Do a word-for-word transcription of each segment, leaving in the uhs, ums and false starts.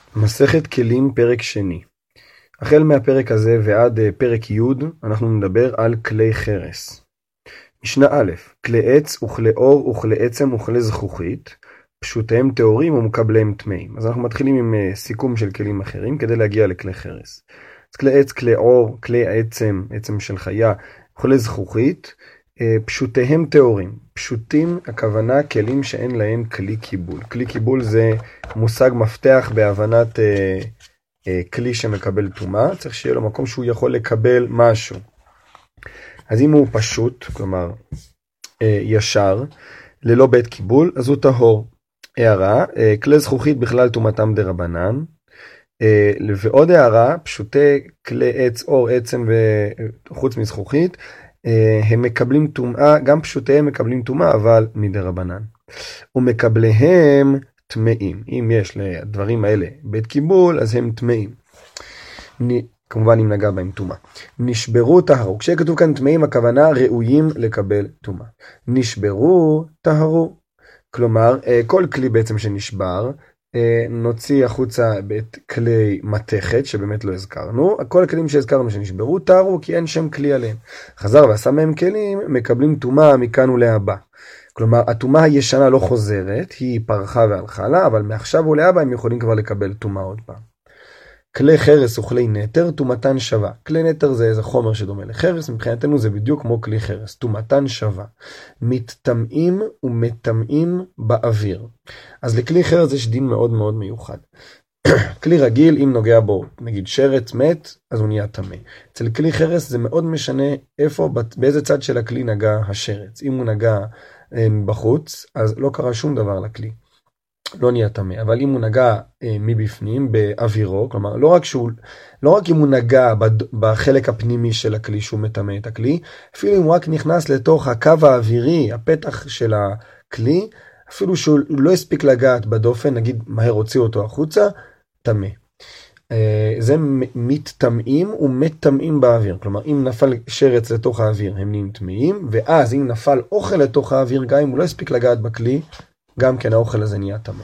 מסכת כלים פרק שני. החל מהפרק הזה ועד פרק י' אנחנו נדבר על כלי חרס. משנה א', כלי עץ וכלי אור וכלי עצם וכלי זכוכית, פשוטיהם טהורים ומקבליהם טמאים. אז אנחנו מתחילים עם סיכום של כלים אחרים כדי להגיע לכלי חרס. אז כלי עץ, כלי אור, כלי עצם, עצם של חיה, וכלי זכוכית, פשוטיהם טהורים. פשוטים, הכוונה כלים שאין להם כלי קיבול. כלי קיבול זה מושג מפתח בהבנת אה, אה, כלי שמקבל טומאה. צריך שיהיה לו מקום שהוא יכול לקבל משהו. אז אם הוא פשוט, כלומר אה, ישר, ללא בית קיבול, אז הוא טהור. הערה, אה, כלי זכוכית בכלל טומאתם דרבנן. אה, ועוד הערה, פשוטי כלי עץ, אור, עצם וחוץ מזכוכית, הם מקבלים טומאה, גם פשוטיהם מקבלים טומאה, אבל מדרבנן. ומקבליהם טמאים. אם יש לדברים האלה בית קיבול, אז הם טמאים. כמובן אם נגע בהם טומאה. נשברו טהרו. כשכתוב כאן טמאים, הכוונה ראויים לקבל טומאה. נשברו טהרו. כלומר, כל כלי בעצם שנשבר, נוציא החוצה את כלי מתכת שבאמת לא הזכרנו. כל הכלים שהזכרנו שנשברו טהרו כי אין שם כלי עליהם. חזר ועשה מהם כלים, מקבלים טומאה מכאן ולהבא. כלומר, הטומאה הישנה לא חוזרת, היא פרחה והלכה לה, אבל מעכשיו ולהבא הם יכולים כבר לקבל טומאה עוד פעם. כלי חרס וכלי נטר, טומאתן שווה. כלי נטר זה איזה חומר שדומה לחרס, מבחינתנו זה בדיוק כמו כלי חרס, טומאתן שווה. מתטמאים ומטמאים באוויר. אז לכלי חרס יש דין מאוד מאוד מיוחד. כלי רגיל, אם נוגע בו, נגיד שרץ מת, אז הוא נהיה טמא. אצל כלי חרס זה מאוד משנה איפה, באיזה צד של הכלי נגע השרץ. אם הוא נגע בחוץ, אז לא קרה שום דבר לכלי. לא נהיה טמא, אבל אם הוא נגע אה, מבפנים, באווירו, כלומר, לא רק, שהוא, לא רק אם הוא נגע בד, בחלק הפנימי של הכלי שהוא מטמא את הכלי, אפילו אם הוא רק נכנס לתוך הקו האווירי, הפתח של הכלי, אפילו שהוא לא הספיק לגעת בדופן, נגיד מהר הוציא אותו החוצה, טמא. אה, זה מתטמאים ומטמאים באוויר, כלומר, אם נפל שרץ לתוך האוויר, הם נהיים טמאים, ואז אם נפל אוכל לתוך האוויר, גם אם הוא לא הספיק לגעת בכלי, גם כן האוכל הזה נהיה טמא.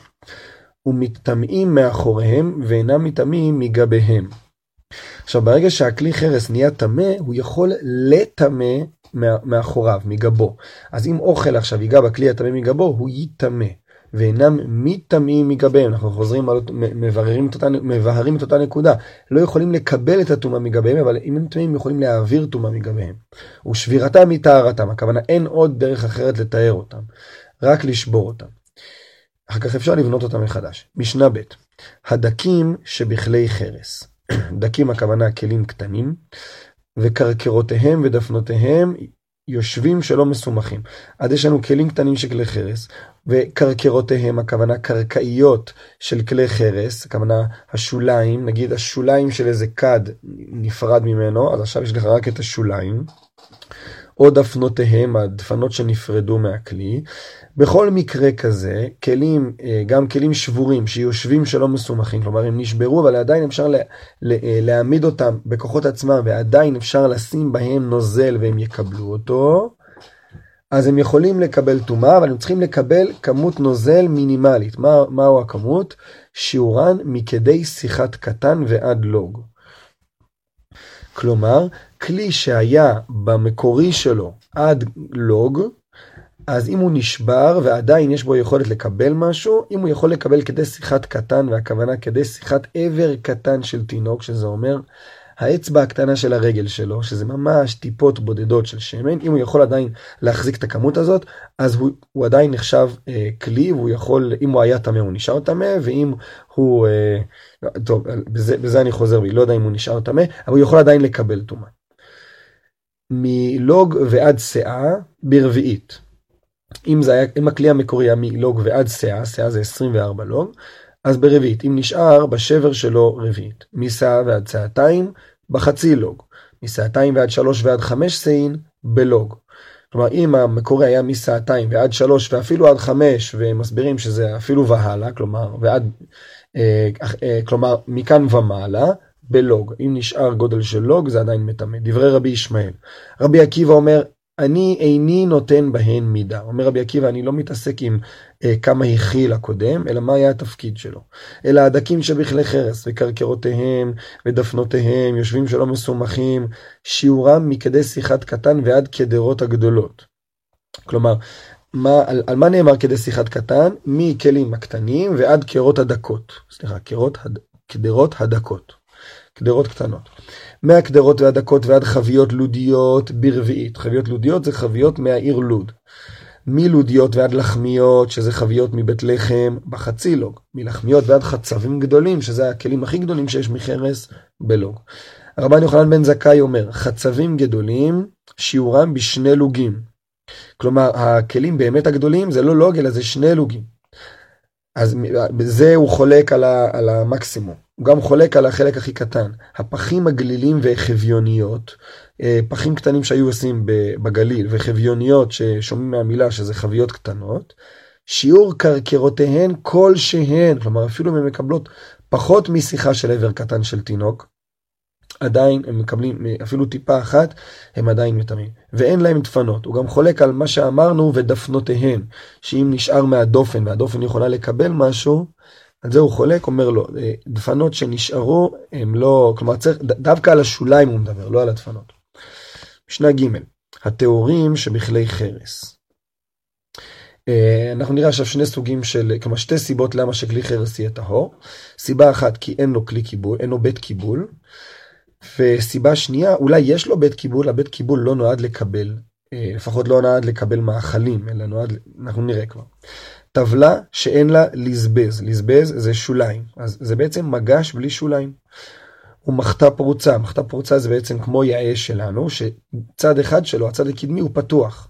ומטמאים מאחוריהם ואינם מטמאים מגביהם. עכשיו ברגע שהכלי חרס נהיה טמא, הוא יכול לטמא מאחוריו, מגבו. אז אם אוכל עכשיו ייגע בכלי הטמא מגבו, הוא יטמא. ואינם מטמאים מגביהם. אנחנו חוזרים, מבררים את אותה, מבהרים את אותה נקודה. לא יכולים לקבל את הטומאה מגביהם, אבל אם הם טמאים יכולים להעביר טומאה מגביהם. ושבירתם היא טהרתם. הכוונה אין עוד דרך אחרת לתאר אותם. רק לשבור אותם. אחר כך אפשר לבנות אותם מחדש. משנה ב' הדקים שבכלי חרס. דקים הכוונה כלים קטנים, וקרקרותיהם ודפנותיהם יושבים שלא מסומכים. עד יש לנו כלים קטנים של כלי חרס, וקרקרותיהם הכוונה קרקעיות של כלי חרס, הכוונה השוליים, נגיד השוליים של איזה כד נפרד ממנו, אז עכשיו יש לך רק את השוליים. או דפנותיהם, הדפנות שנפרדו מהכלי. בכל מקרה כזה, כלים, גם כלים שבורים שיושבים שלא מסומכים, כלומר הם נשברו, אבל עדיין אפשר לה, לה, להעמיד אותם בכוחות עצמם, ועדיין אפשר לשים בהם נוזל והם יקבלו אותו, אז הם יכולים לקבל טומאה, אבל הם צריכים לקבל כמות נוזל מינימלית. מה, מהו הכמות? שיעורן מכדי שיחת קטן ועד לוג. כלומר, כלי שהיה במקורי שלו עד לוג, אז אם הוא נשבר ועדיין יש בו יכולת לקבל משהו, אם הוא יכול לקבל כדי שיחת קטן, והכוונה כדי שיחת עבר קטן של תינוק, שזה אומר האצבע הקטנה של הרגל שלו, שזה ממש טיפות בודדות של שמן, אם הוא יכול עדיין להחזיק את הכמות הזאת, אז הוא, הוא עדיין נחשב אה, כלי, והוא יכול, אם הוא היה טמא הוא נשאר טמא, ואם הוא, אה, טוב, בזה, בזה אני חוזר בי, לא יודע אם הוא נשאר טמא, אבל הוא יכול עדיין לקבל טומאה. מלוג ועד שאה ברביעית. אם, זה היה, אם הכלי המקורי היה מלוג ועד שאה, שאה זה עשרים וארבע לוג, אז ברביעית, אם נשאר בשבר שלו רביעית, משאה ועד שעתיים בחצי לוג, משעתיים ועד שלוש ועד חמש סעין בלוג. כלומר, אם המקורי היה משעתיים ועד שלוש ואפילו עד חמש, ומסבירים שזה אפילו והלאה, כלומר, ועד, אה, אה, כלומר, מכאן ומעלה, בלוג. אם נשאר גודל של לוג, זה עדיין מטמא. דברי רבי ישמעאל. רבי עקיבא אומר, אני איני נותן בהן מידה. אומר רבי עקיבא, אני לא מתעסק עם אה, כמה הכיל הקודם, אלא מה היה התפקיד שלו. אלא הדקים שבכלי חרס, וקרקרותיהם ודפנותיהם, יושבים שלא מסומכים, שיעורם מכדי שיחת קטן ועד כדרות הגדולות. כלומר, מה, על, על מה נאמר כדי שיחת קטן? מכלים הקטנים ועד קרות הדקות. סליחה, קרות, הד, קדרות הדקות. קדרות קטנות. מהקדרות והדקות ועד חביות לודיות ברביעית. חביות לודיות זה חביות מהעיר לוד. מלודיות ועד לחמיות, שזה חביות מבית לחם בחצי לוג. מלחמיות ועד חצבים גדולים, שזה הכלים הכי גדולים שיש מחרס בלוג. הרבן יוחנן בן זכאי אומר, חצבים גדולים שיעורם בשני לוגים. כלומר, הכלים באמת הגדולים זה לא לוג, אלא זה שני לוגים. אז בזה הוא חולק על, ה, על המקסימום. הוא גם חולק על החלק הכי קטן. הפחים הגלילים וחביוניות, פחים קטנים שהיו עושים בגליל, וחביוניות ששומעים מהמילה שזה חביות קטנות, שיעור קרקרותיהן כל שהן, כלומר אפילו אם הן מקבלות פחות משיחה של עבר קטן של תינוק, עדיין הם מקבלים אפילו טיפה אחת, הם עדיין מטמאים. ואין להם דפנות. הוא גם חולק על מה שאמרנו ודפנותיהן, שאם נשאר מהדופן, והדופן יכולה לקבל משהו, על זה הוא חולק, אומר לו, דפנות שנשארו, הם לא, כלומר, צריך, דווקא על השוליים הוא מדבר, לא על הדפנות. משנה ג' התיאורים שבכלי חרס. אנחנו נראה עכשיו שני סוגים של, כלומר שתי סיבות למה שכלי חרס יהיה טהור. סיבה אחת, כי אין לו כלי קיבול, אין לו בית קיבול. וסיבה שנייה, אולי יש לו בית קיבול, הבית קיבול לא נועד לקבל, לפחות לא נועד לקבל מאכלים, אלא נועד, אנחנו נראה כבר. טבלה שאין לה לזבז, לזבז זה שוליים, אז זה בעצם מגש בלי שוליים. הוא מחתה פרוצה, מחתה פרוצה זה בעצם כמו יעש שלנו, שצד אחד שלו, הצד הקדמי הוא פתוח.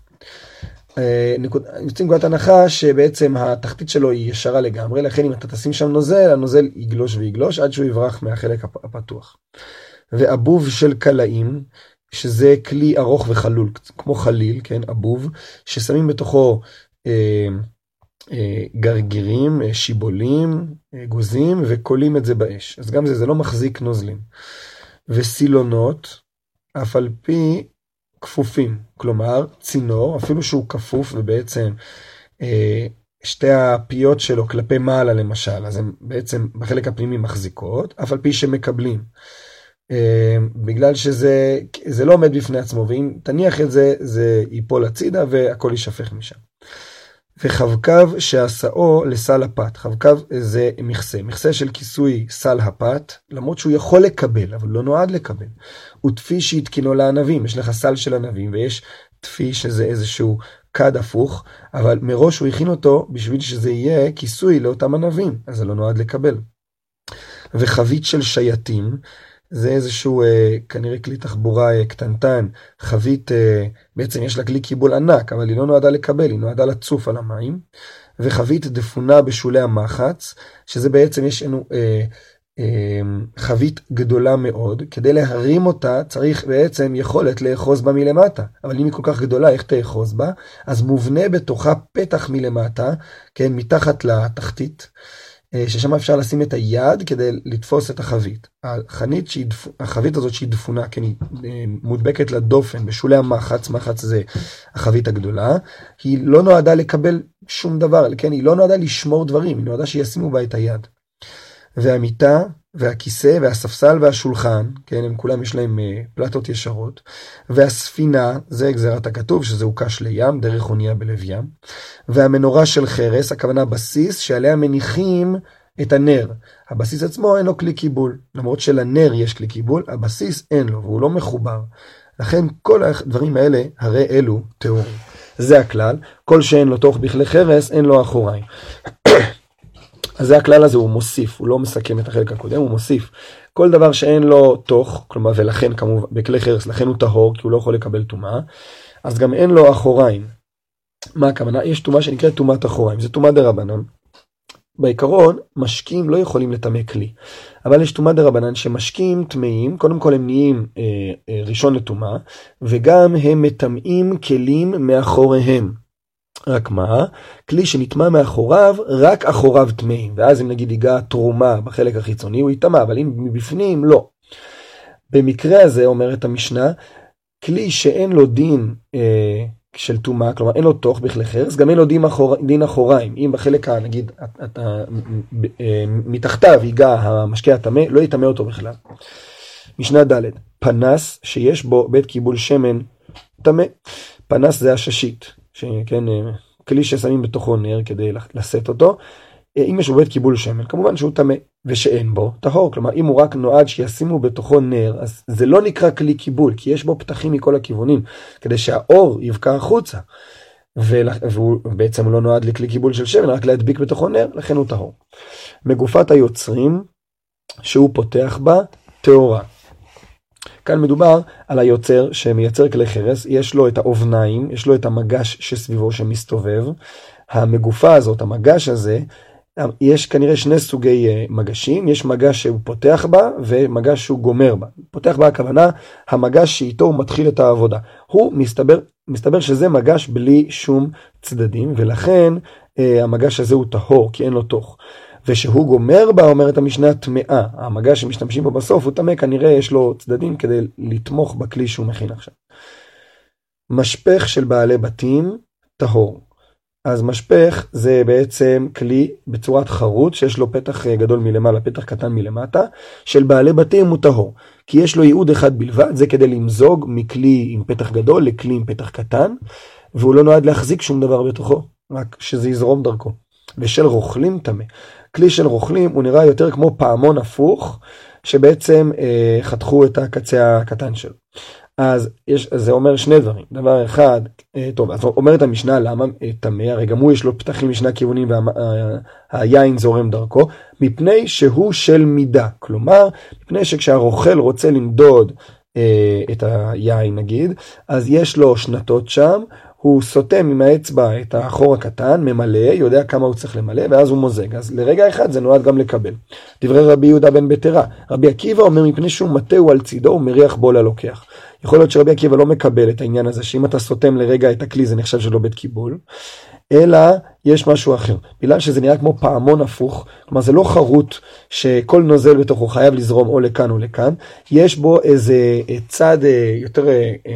יוצאים נקודת הנחה שבעצם התחתית שלו היא ישרה לגמרי, לכן אם אתה תשים שם נוזל, הנוזל יגלוש ויגלוש עד שהוא יברח מהחלק הפתוח. ואבוב של קלעים, שזה כלי ארוך וחלול, כמו חליל, כן, אבוב, ששמים בתוכו אה, אה, גרגירים, אה, שיבולים, אה, גוזים, וקולים את זה באש. אז גם זה, זה לא מחזיק נוזלים. וסילונות, אף על פי כפופים, כלומר, צינור, אפילו שהוא כפוף, ובעצם אה, שתי הפיות שלו כלפי מעלה למשל, אז הן בעצם בחלק הפנימי מחזיקות, אף על פי שמקבלים. בגלל שזה זה לא עומד בפני עצמו, ואם תניח את זה, זה ייפול הצידה והכל יישפך משם. וחבקב שעשאו לסל הפת. חבקב זה מכסה, מכסה של כיסוי סל הפת, למרות שהוא יכול לקבל, אבל לא נועד לקבל. הוא תפי שהתקינו לענבים, יש לך סל של ענבים, ויש תפי שזה איזשהו קד הפוך, אבל מראש הוא הכין אותו בשביל שזה יהיה כיסוי לאותם ענבים, אז זה לא נועד לקבל. וחבית של שייטים, זה איזשהו אה, כנראה כלי תחבורה אה, קטנטן, חבית, אה, בעצם יש לה כלי קיבול ענק, אבל היא לא נועדה לקבל, היא נועדה לצוף על המים, וחבית דפונה בשולי המחץ, שזה בעצם יש לנו אה, אה, חבית גדולה מאוד, כדי להרים אותה צריך בעצם יכולת לאחוז בה מלמטה, אבל אם היא כל כך גדולה, איך תאחוז בה? אז מובנה בתוכה פתח מלמטה, כן, מתחת לתחתית, ששם אפשר לשים את היד כדי לתפוס את החבית. החנית שהיא, החבית הזאת שהיא דפונה, כן, היא מודבקת לדופן, בשולי המחץ, מחץ זה החבית הגדולה, היא לא נועדה לקבל שום דבר, כן, היא לא נועדה לשמור דברים, היא נועדה שישימו בה את היד. והמיטה, והכיסא, והספסל, והשולחן, כן, הם כולם יש להם פלטות ישרות, והספינה, זה גזירת הכתוב, שזה הוקש לים, דרך אונייה בלב ים, והמנורה של חרס, הכוונה בסיס, שעליה מניחים את הנר. הבסיס עצמו אין לו כלי קיבול, למרות שלנר יש כלי קיבול, הבסיס אין לו, והוא לא מחובר. לכן כל הדברים האלה, הרי אלו תיאורים. זה הכלל, כל שאין לו תוך בכלי חרס, אין לו אחוריים. אז זה הכלל הזה, הוא מוסיף, הוא לא מסכם את החלק הקודם, הוא מוסיף. כל דבר שאין לו תוך, כלומר, ולכן כמובן, בכלי חרס, לכן הוא טהור, כי הוא לא יכול לקבל טומאה, אז גם אין לו אחוריים. מה הכוונה? יש טומאה שנקראת טומאת אחוריים, זה טומאה דרבנן. בעיקרון, משקים לא יכולים לטמא כלי, אבל יש טומאה דרבנן שמשקים טמאים, קודם כל הם נהיים אה, אה, ראשון לטומאה, וגם הם מטמאים כלים מאחוריהם. רק מה? כלי שנטמא מאחוריו, רק אחוריו טמאים, ואז אם נגיד ייגע תרומה בחלק החיצוני, הוא יטמא, אבל אם מבפנים, לא. במקרה הזה, אומרת המשנה, כלי שאין לו דין אה, של טומאה, כלומר אין לו תוך בכלי חרס, גם אין לו דין, אחור, דין אחוריים. אם בחלק, נגיד, אתה, מתחתיו ייגע המשקה הטמא, לא יטמא אותו בכלל. משנה ד' פנס שיש בו בית קיבול שמן טמא. פנס זה הששית, שכן, כלי ששמים בתוכו נר כדי לשאת אותו. אם יש בו בית קיבול שמן, כמובן שהוא טמא, ושאין בו טהור. כלומר, אם הוא רק נועד שישימו בתוכו נר, אז זה לא נקרא כלי קיבול, כי יש בו פתחים מכל הכיוונים, כדי שהאור יבקע החוצה. והוא בעצם לא נועד לכלי קיבול של שמן, רק להדביק בתוכו נר, לכן הוא טהור. מגופת היוצרים, שהוא פותח בה טהורה. כאן מדובר על היוצר שמייצר כלי חרס, יש לו את האובניים, יש לו את המגש שסביבו שמסתובב. המגופה הזאת, המגש הזה, יש כנראה שני סוגי מגשים, יש מגש שהוא פותח בה ומגש שהוא גומר בה. פותח בה הכוונה, המגש שאיתו הוא מתחיל את העבודה. הוא מסתבר, מסתבר שזה מגש בלי שום צדדים, ולכן אה, המגש הזה הוא טהור, כי אין לו תוך. ושהוא גומר בה, אומרת המשנה, טמאה. המגש שמשתמשים בו בסוף הוא טמא, כנראה יש לו צדדים כדי לתמוך בכלי שהוא מכין עכשיו. משפך של בעלי בתים, טהור. אז משפך זה בעצם כלי בצורת חרוט, שיש לו פתח גדול מלמעלה, פתח קטן מלמטה, של בעלי בתים הוא טהור. כי יש לו ייעוד אחד בלבד, זה כדי למזוג מכלי עם פתח גדול לכלי עם פתח קטן, והוא לא נועד להחזיק שום דבר בתוכו, רק שזה יזרום דרכו. ושל רוכלים טמא. כלי של רוכלים הוא נראה יותר כמו פעמון הפוך, שבעצם אה, חתכו את הקצה הקטן שלו. אז יש, זה אומר שני דברים. דבר אחד, אה, טוב, אז אומרת המשנה למה אה, טמא, הרי גם הוא יש לו פתחים משני הכיוונים והיין זורם דרכו, מפני שהוא של מידה. כלומר, מפני שכשהרוכל רוצה למדוד אה, את היין נגיד, אז יש לו שנתות שם, הוא סותם עם האצבע את החור הקטן, ממלא, יודע כמה הוא צריך למלא, ואז הוא מוזג. אז לרגע אחד זה נועד גם לקבל. דברי רבי יהודה בן בתרה. רבי עקיבא אומר, מפני שהוא מטהו על צידו, הוא מריח בו ללוקח. יכול להיות שרבי עקיבא לא מקבל את העניין הזה, שאם אתה סותם לרגע את הכלי, זה נחשב שלא בית קיבול, אלא יש משהו אחר. בגלל שזה נראה כמו פעמון הפוך, כלומר זה לא חרוט שכל נוזל בתוכו חייב לזרום או לכאן או לכאן, יש בו איזה צד יותר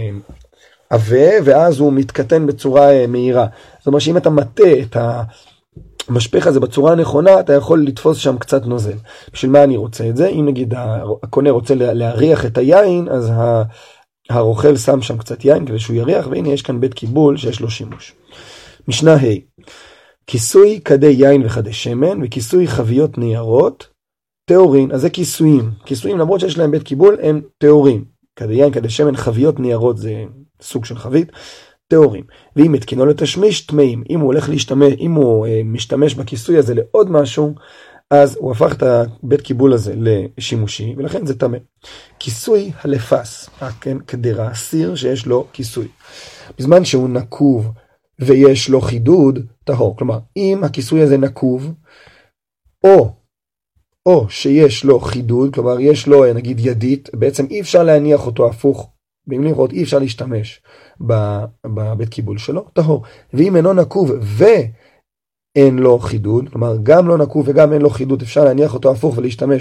עבה, ואז הוא מתקטן בצורה מהירה. זאת אומרת שאם אתה מטה את המשפך הזה בצורה הנכונה, אתה יכול לתפוס שם קצת נוזל. בשביל מה אני רוצה את זה? אם נגיד הקונה רוצה להריח את היין, אז הרוכל שם שם קצת יין כדי שהוא יריח, והנה יש כאן בית קיבול שיש לו שימוש. משנה ה' כיסוי כדי יין וכדי שמן, וכיסוי חביות ניירות, טהורין. אז זה כיסויים. כיסויים למרות שיש להם בית קיבול, הם טהורים. כדי יין, כדי שמן, חביות ניירות זה סוג של חבית, טהורים. ואם התקינו לתשמיש, טמאים. אם הוא הולך להשתמש, אם הוא אה, משתמש בכיסוי הזה לעוד משהו, אז הוא הפך את הבית קיבול הזה לשימושי, ולכן זה טמא. כיסוי הלפס, כן, קדרה, סיר שיש לו כיסוי. בזמן שהוא נקוב ויש לו חידוד, טהור. כלומר, אם הכיסוי הזה נקוב, או או שיש לו חידוד, כלומר יש לו נגיד ידית, בעצם אי אפשר להניח אותו הפוך, במילים אחרות אי אפשר להשתמש בבית קיבול שלו, טהור. ואם אינו נקוב ואין לו חידוד, כלומר גם לא נקוב וגם אין לו חידוד, אפשר להניח אותו הפוך ולהשתמש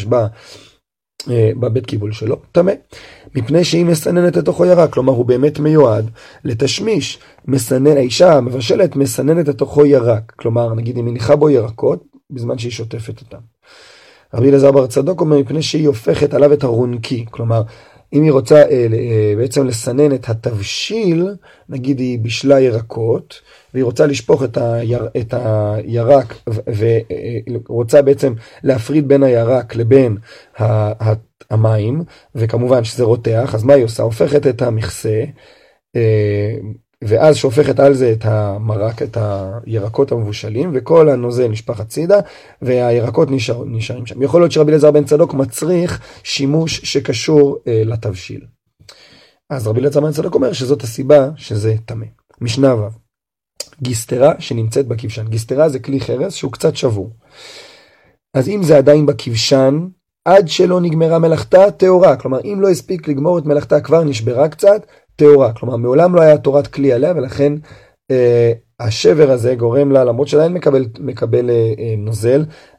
בבית קיבול שלו, טמא. מפני שהיא מסננת לתוכו ירק, כלומר הוא באמת מיועד לתשמיש, מסנן, האישה מבשלת מסננת לתוכו ירק, כלומר נגיד היא מניחה בו ירקות בזמן שהיא שוטפת אותם. רבי אלעזר בר צדוק אומר, מפני שהיא הופכת עליו את הרונקי, כלומר, אם היא רוצה אה, אה, בעצם לסנן את התבשיל, נגיד היא בשלה ירקות, והיא רוצה לשפוך את, היר, את הירק, ורוצה בעצם להפריד בין הירק לבין ה, ה, המים, וכמובן שזה רותח, אז מה היא עושה? הופכת את המכסה, אה, ואז שופכת על זה את המרק, את הירקות המבושלים, וכל הנוזל נשפך הצידה, והירקות נשאר, נשארים שם. יכול להיות שרבי אלעזר בן צדוק מצריך שימוש שקשור אה, לתבשיל. אז רבי אלעזר בן צדוק אומר שזאת הסיבה שזה טמא. משנה ו' גיסטרה שנמצאת בכבשן. גיסטרה זה כלי חרס שהוא קצת שבור. אז אם זה עדיין בכבשן, עד שלא נגמרה מלאכתה, טהורה. כלומר, אם לא הספיק לגמור את מלאכתה, כבר נשברה קצת, טהורה. כלומר, מעולם לא היה תורת כלי עליה, ולכן אה, השבר הזה גורם לה, למרות שעדיין מקבל, מקבל אה, נוזל,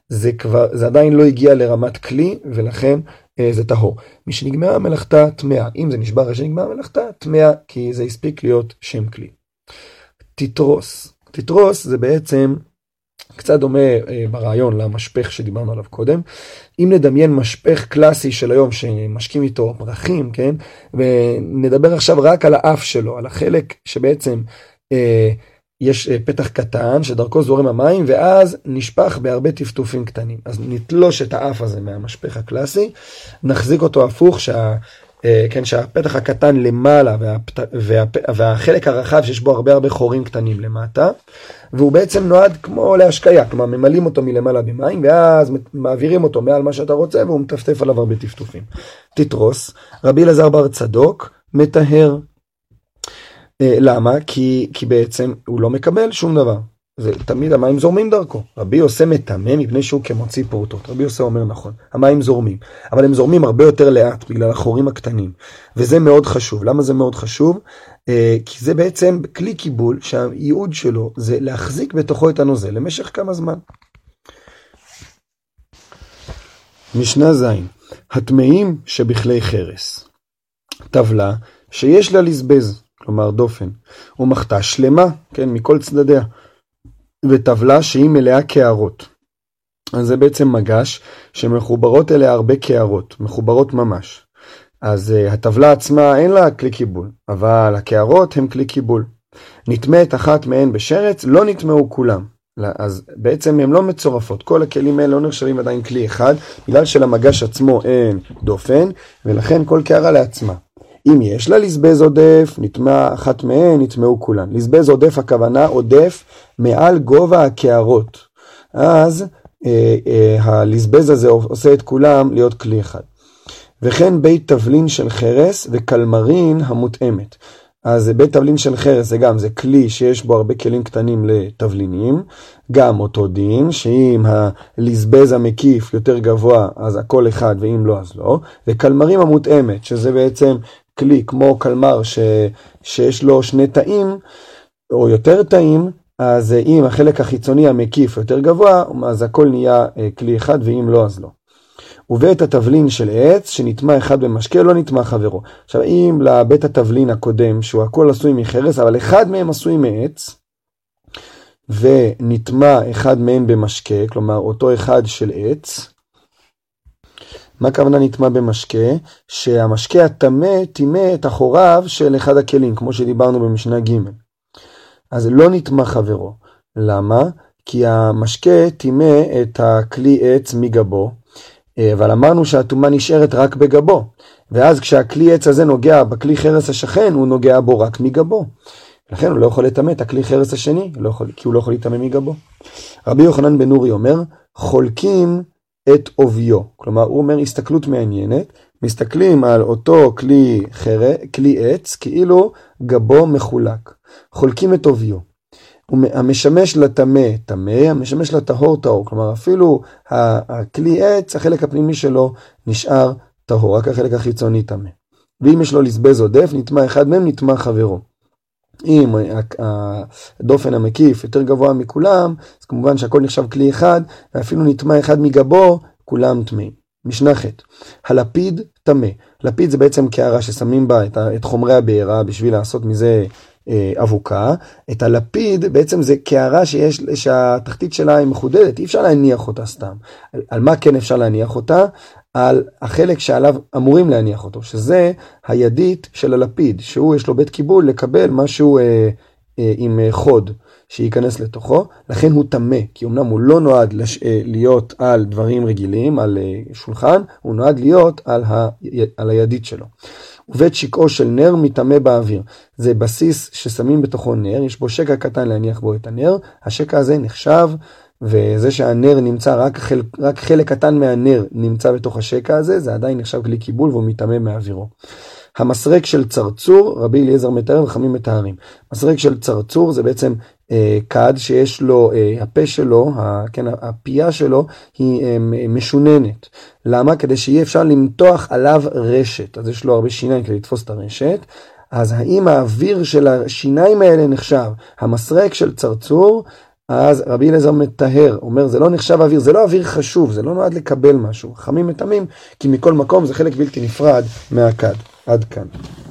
זה כבר, זה עדיין לא הגיע לרמת כלי, ולכן אה, זה טהור. מי שנגמרה מלאכתה טמאה, אם זה נשבר שנגמרה מלאכתה טמאה, כי זה הספיק להיות שם כלי. תתרוס, תתרוס זה בעצם קצת דומה אה, ברעיון למשפך שדיברנו עליו קודם. אם נדמיין משפך קלאסי של היום שמשקים איתו פרחים, כן? ונדבר עכשיו רק על האף שלו, על החלק שבעצם אה, יש אה, פתח קטן שדרכו זורם המים, ואז נשפך בהרבה טפטופים קטנים. אז נתלוש את האף הזה מהמשפך הקלאסי, נחזיק אותו הפוך, שה... כן, שהפתח הקטן למעלה והפת... והפ... והחלק הרחב שיש בו הרבה הרבה חורים קטנים למטה, והוא בעצם נועד כמו להשקיה, כלומר ממלאים אותו מלמעלה במים, ואז מעבירים אותו מעל מה שאתה רוצה, והוא מטפטף עליו הרבה טפטופים. תתרוס, רבי אלעזר בר צדוק מטהר. למה? כי, כי בעצם הוא לא מקבל שום דבר. זה תמיד המים זורמים דרכו. רבי עושה מטמא מפני שהוא כמוציא פורטות. רבי עושה אומר נכון, המים זורמים, אבל הם זורמים הרבה יותר לאט בגלל החורים הקטנים, וזה מאוד חשוב. למה זה מאוד חשוב? אה, כי זה בעצם כלי קיבול שהייעוד שלו זה להחזיק בתוכו את הנוזל למשך כמה זמן. משנה זין, הטמאים שבכלי חרס, טבלה שיש לה לזבז, כלומר דופן, ומחתה שלמה, כן, מכל צדדיה, וטבלה שהיא מלאה קערות. אז זה בעצם מגש שמחוברות אליה הרבה קערות, מחוברות ממש. אז uh, הטבלה עצמה אין לה כלי קיבול, אבל הקערות הם כלי קיבול. נטמאת אחת מהן בשרץ, לא נטמאו כולם. אז בעצם הן לא מצורפות, כל הכלים האלה לא נחשבים עדיין כלי אחד, בגלל שלמגש עצמו אין דופן, ולכן כל קערה לעצמה. אם יש לה לזבז עודף, נטמע אחת מהן, נטמעו כולן. לזבז עודף הכוונה עודף מעל גובה הקערות. אז אה, אה, הלזבז הזה עושה את כולם להיות כלי אחד. וכן בית תבלין של חרס וקלמרין המותאמת. אז בית תבלין של חרס זה גם, זה כלי שיש בו הרבה כלים קטנים לתבלינים. גם אותו דין, שאם הלזבז המקיף יותר גבוה, אז הכל אחד, ואם לא, אז לא. וקלמרים המותאמת, שזה בעצם כלי כמו קלמר ש... שיש לו שני תאים, או יותר תאים, אז אם החלק החיצוני המקיף יותר גבוה, אז הכל נהיה כלי אחד, ואם לא, אז לא. ובית התבלין של עץ, שנטמע אחד במשקה, לא נטמע חברו. עכשיו, אם לבית התבלין הקודם, שהוא הכל עשוי מחרס, אבל אחד מהם עשוי מעץ, ונטמע אחד מהם במשקה, כלומר, אותו אחד של עץ, מה הכוונה נטמע במשקה? שהמשקה הטמא טימא את אחוריו של אחד הכלים, כמו שדיברנו במשנה ג'. אז לא נטמע חברו. למה? כי המשקה טימא את הכלי עץ מגבו, אבל אמרנו שהטומאה נשארת רק בגבו, ואז כשהכלי עץ הזה נוגע בכלי חרס השכן, הוא נוגע בו רק מגבו. לכן הוא לא יכול לטמא את הכלי חרס השני, לא יכול, כי הוא לא יכול לטמא מגבו. רבי יוחנן בן נורי אומר, חולקים את עוביו. כלומר, הוא אומר הסתכלות מעניינת, מסתכלים על אותו כלי, חר... כלי עץ, כאילו גבו מחולק. חולקים את עוביו. המשמש לטמא, טמא, המשמש לטהור, טהור. כלומר, אפילו הכלי עץ, החלק הפנימי שלו נשאר טהור, רק החלק החיצוני טמא. ואם יש לו לזבז עודף, נטמע אחד מהם, נטמע חברו. אם הדופן המקיף יותר גבוה מכולם, אז כמובן שהכל נחשב כלי אחד, ואפילו נטמע אחד מגבו, כולם טמאים. משנה ח' הלפיד טמא. לפיד זה בעצם קערה ששמים בה את, את חומרי הבעירה בשביל לעשות מזה אה, אבוקה. את הלפיד בעצם זה קערה שיש, שהתחתית שלה היא מחודדת, אי אפשר להניח אותה סתם. על, על מה כן אפשר להניח אותה? על החלק שעליו אמורים להניח אותו, שזה הידית של הלפיד, שהוא יש לו בית קיבול לקבל משהו אה, אה, עם אה, חוד שייכנס לתוכו, לכן הוא טמא, כי אמנם הוא לא נועד לש, אה, להיות על דברים רגילים, על אה, שולחן, הוא נועד להיות על, ה, על הידית שלו. ובית שקעו של נר מטמא באוויר, זה בסיס ששמים בתוכו נר, יש בו שקע קטן להניח בו את הנר, השקע הזה נחשב, וזה שהנר נמצא, רק, חל, רק חלק קטן מהנר נמצא בתוך השקע הזה, זה עדיין נחשב כלי קיבול והוא מטמא מאווירו. המסרק של צרצור, רבי אליעזר מתאר וחכמים מתארים. מסרק של צרצור זה בעצם אה, כד שיש לו, אה, הפה שלו, ה, כן, הפייה שלו היא אה, משוננת. למה? כדי שיהיה אפשר למתוח עליו רשת. אז יש לו הרבה שיניים כדי לתפוס את הרשת. אז האם האוויר של השיניים האלה נחשב? המסרק של צרצור, אז רבי אליעזר מטהר, אומר זה לא נחשב אוויר, זה לא אוויר חשוב, זה לא נועד לקבל משהו. חכמים מטמאים כי מכל מקום זה חלק בלתי נפרד מהכד. עד כאן.